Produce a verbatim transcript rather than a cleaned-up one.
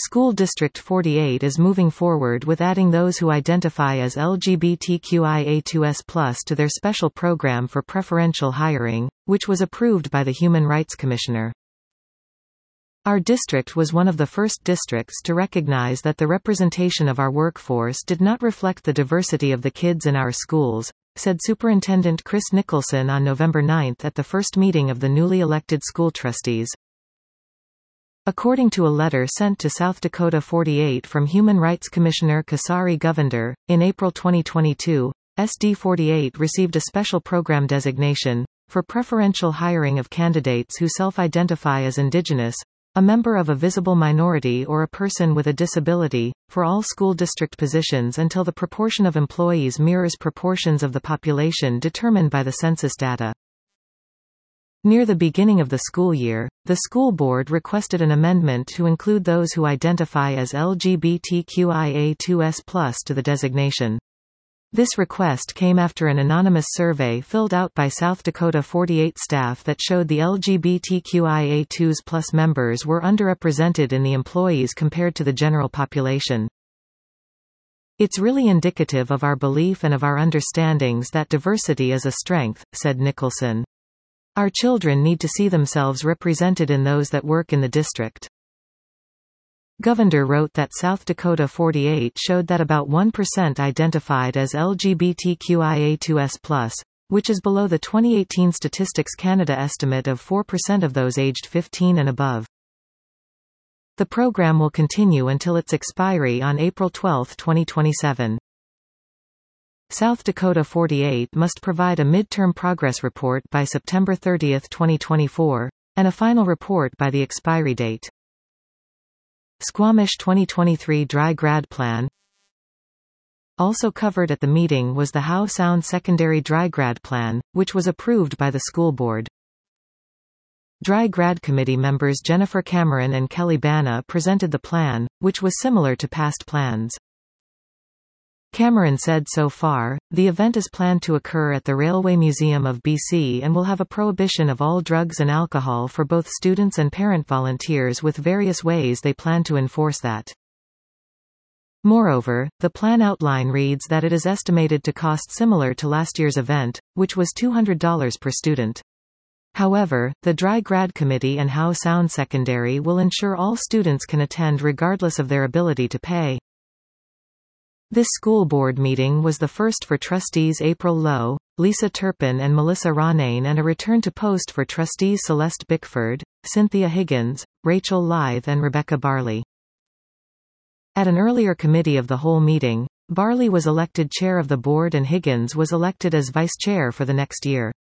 School District forty-eight is moving forward with adding those who identify as L G B T Q I A two S plus to their special program for preferential hiring, which was approved by the Human Rights Commissioner. Our district was one of the first districts to recognize that the representation of our workforce did not reflect the diversity of the kids in our schools, said Superintendent Chris Nicholson on November ninth at the first meeting of the newly elected school trustees. According to a letter sent to South Dakota forty-eight from Human Rights Commissioner Kasari Govender, in April twenty twenty-two, S D forty-eight received a special program designation for preferential hiring of candidates who self-identify as Indigenous, a member of a visible minority or a person with a disability, for all school district positions until the proportion of employees mirrors proportions of the population determined by the census data. Near the beginning of the school year, the school board requested an amendment to include those who identify as L G B T Q I A two S plus to the designation. This request came after an anonymous survey filled out by South Dakota forty-eight staff that showed the L G B T Q I A two S plus members were underrepresented in the employees compared to the general population. It's really indicative of our belief and of our understandings that diversity is a strength, said Nicholson. Our children need to see themselves represented in those that work in the district. Govender wrote that South Dakota forty-eight showed that about one percent identified as L G B T Q I A two S plus, which is below the twenty eighteen Statistics Canada estimate of four percent of those aged fifteen and above. The program will continue until its expiry on April twelfth twenty twenty-seven. South Dakota forty-eight must provide a midterm progress report by September thirtieth twenty twenty-four, and a final report by the expiry date. Squamish twenty twenty-three Dry Grad Plan. Also covered at the meeting was the Howe Sound Secondary Dry Grad Plan, which was approved by the school board. Dry Grad Committee members Jennifer Cameron and Kelly Bana presented the plan, which was similar to past plans. Cameron said so far, the event is planned to occur at the Railway Museum of B C and will have a prohibition of all drugs and alcohol for both students and parent volunteers with various ways they plan to enforce that. Moreover, the plan outline reads that it is estimated to cost similar to last year's event, which was two hundred dollars per student. However, the Dry Grad Committee and Howe Sound Secondary will ensure all students can attend regardless of their ability to pay. This school board meeting was the first for trustees April Lowe, Lisa Turpin and Melissa Ronayne, and a return to post for trustees Celeste Bickford, Cynthia Higgins, Rachel Lythe and Rebecca Barley. At an earlier committee of the whole meeting, Barley was elected chair of the board and Higgins was elected as vice chair for the next year.